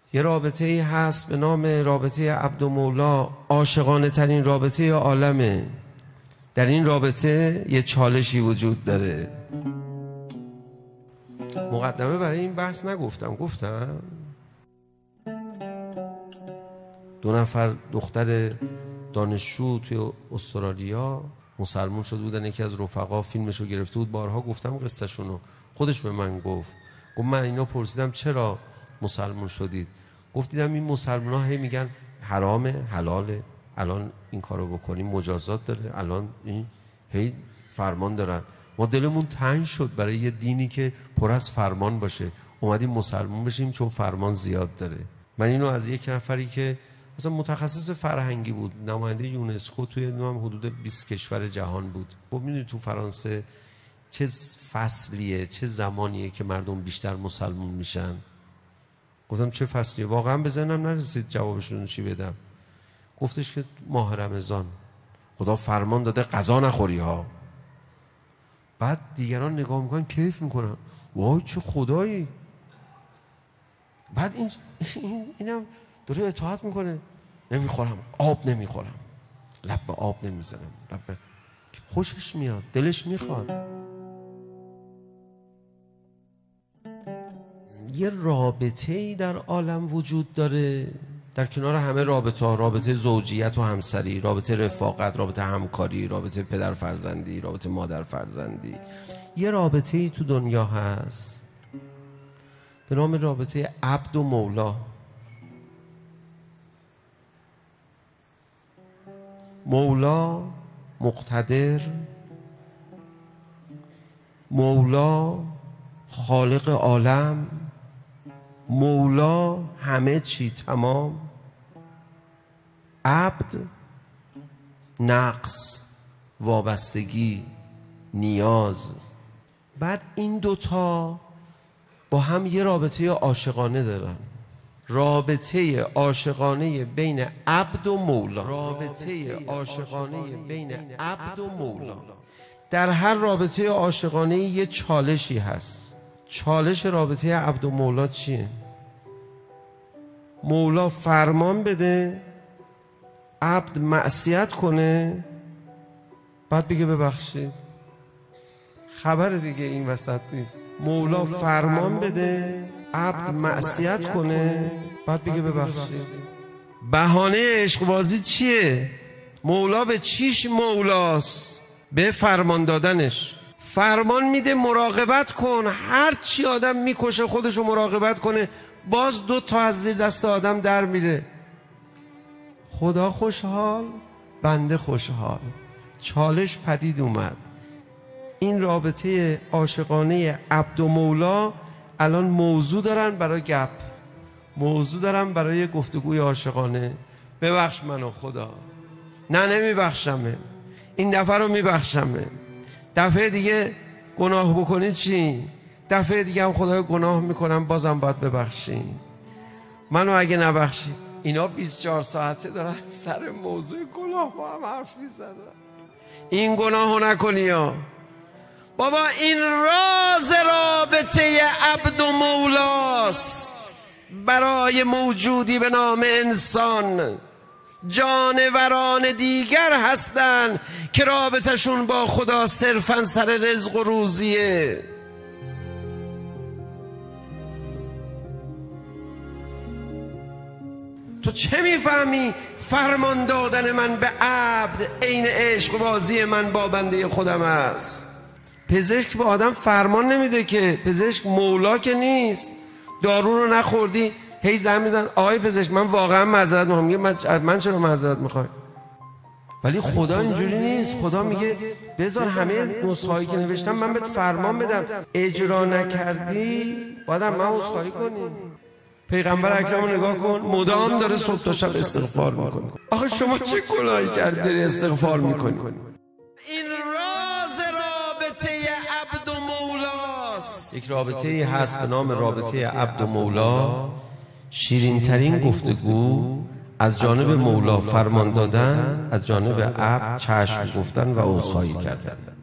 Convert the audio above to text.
یه رابطه ای هست به نام رابطه عبد و مولا، عاشقانه ترین رابطه عالمه. در این رابطه یه چالشی وجود داره. مقدمه برای این بحث نگفتم، گفتم 2 نفر دختر دانشجو توی استرالیا مسلمون شده بودن. یکی از رفقا فیلمشو گرفته بود، بارها گفتم قصه شونو، خودش به من گفت من اینا پرسیدم چرا مسلمون شدید؟ گفت دیدم این مسلمان ها هی میگن حرامه حلاله، الان این کارو بکنیم مجازات داره، الان این هی فرمان دارن. ما دلمون تنگ شد برای یه دینی که پر از فرمان باشه، اومدیم مسلمون بشیم چون فرمان زیاد داره. من اینو از یک نفری که مثلا متخصص فرهنگی بود، نماینده یونسکو توی حدود 20 کشور جهان بود، خب میدونی تو فرانسه چه فصلیه، چه زمانیه که مردم بیشتر مسلمون میشن. گفتم چه فصلیه؟ واقعا به ذهنم نرسید جوابشون چی بدم. گفتش که ماه رمضان خدا فرمان داده غذا نخوری ها. بعد دیگران نگاه میکنن کیف میکنن، وای چه خدایی. بعد اینم داره اطاعت میکنه، نمیخورم، آب نمیخورم، لب به آب نمیزنم، خوشش میاد، دلش میخواد. یه رابطه‌ای در عالم وجود داره در کنار همه رابطه زوجیت و همسری، رابطه رفاقت، رابطه همکاری، رابطه پدر فرزندی، رابطه مادر فرزندی. یه رابطه‌ای تو دنیا هست به نام رابطه عبد و مولا. مولا مقتدر، مولا خالق عالم، مولا همه چی تمام، عبد نقص، وابستگی، نیاز. بعد این دوتا با هم یه رابطه عاشقانه دارن، رابطه عاشقانه بین عبد و مولا، رابطه عاشقانه بین عبد و مولا. در هر رابطه عاشقانه یه چالشی هست. چالش رابطه عبد و مولا چیه؟ مولا فرمان بده، عبد معصیت کنه، بعد بگه ببخشید. خبر دیگه این وسط نیست. مولا فرمان بده، عبد معصیت کنه، بعد بگه ببخشید. بهانه عشقبازی چیه؟ مولا به چیش مولاست؟ به فرمان دادنش. فرمان میده مراقبت کن، هر چی آدم میکشه خودشو مراقبت کنه، باز 2 تا از زیر دست آدم در میره. خدا خوشحال، بنده خوشحال. چالش پدید اومد. این رابطه عاشقانه عبد و مولا الان موضوع دارن برای گپ، موضوع دارن برای گفتگوی عاشقانه. ببخش منو خدا. نه نمیبخشمه، این دفعه رو میبخشمه، دفعه دیگه گناه بکنی چی؟ دفعه دیگه هم خدای گناه میکنم بازم باید ببخشی منو. اگه نبخشی. اینا 24 ساعته دارن سر موضوع گناه با هم حرف میزنن. این گناهو نکنی ها بابا. این راز رابطه عبد و مولاست برای موجودی به نام انسان. جانوران دیگر هستن که رابطشون با خدا صرفاً سر رزق و روزیه. تو چه میفهمی فرمان دادن من به عبد عین عشق بازی من با بنده خودم است؟ پزشک به آدم فرمان نمیده که، پزشک مولا که نیست. دارو رو نخوردی هی زن میزن آقای پزشک من واقعا معذرت میخوام. میگه من چرا معذرت میخوای؟ ولی خدا اینجوری نیست. خدا میگه بذار همه نسخه‌هایی که نوشتم من بهت فرمان بدم، اجرا نکردی باید من عذرخواهی کنی. پیغمبر اکرم رو نگاه کن، مدام داره صبح تا شب استغفار میکنه. آخه شما چه گناهی کردی داری استغفار میکنی؟ این راز رابطه عبد و مولاست. یک رابطه‌ای هست به نام رابطه عبد و مولا. شیرین ترین گفتگو از جانب مولا فرمان دادن، از جانب عبد چشم گفتن و عذرخواهی کردن.